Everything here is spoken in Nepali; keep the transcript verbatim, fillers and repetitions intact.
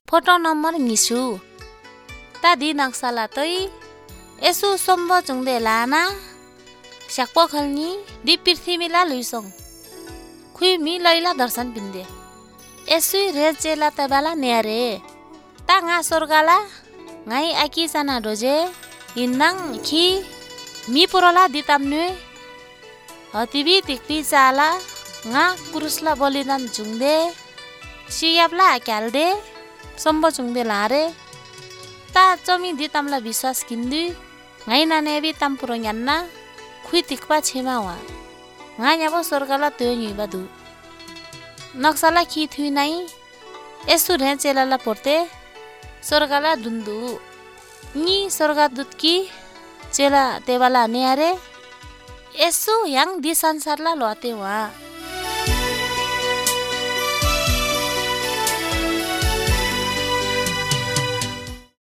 फोटो नम्बर मिसु ता दि नक्साला तै यसु सम्ब जुङदे लाना स्याक्पो खल्नी दि पृथ्वीला लुइसङ खुइ मि लैला दर्शन पिन्दे यसु रे चेला तबाला न्यारे ता nga स्वर्गला ngai aki sana doje inang khi mi porola ditamne hatibi tikpi chala nga kurusla bolidan jungde siyapla akyalde sombo jungde lare ta chomi ditamla biswas kindu ngai nane bi tampuro nyanna khui tikpa chemawa nga nyabo swargala toyni badu naksala khi thui nai esu re chelala porte swargala dundu ni swarga dutki chela tebala neare esu yang di sansarla loate wa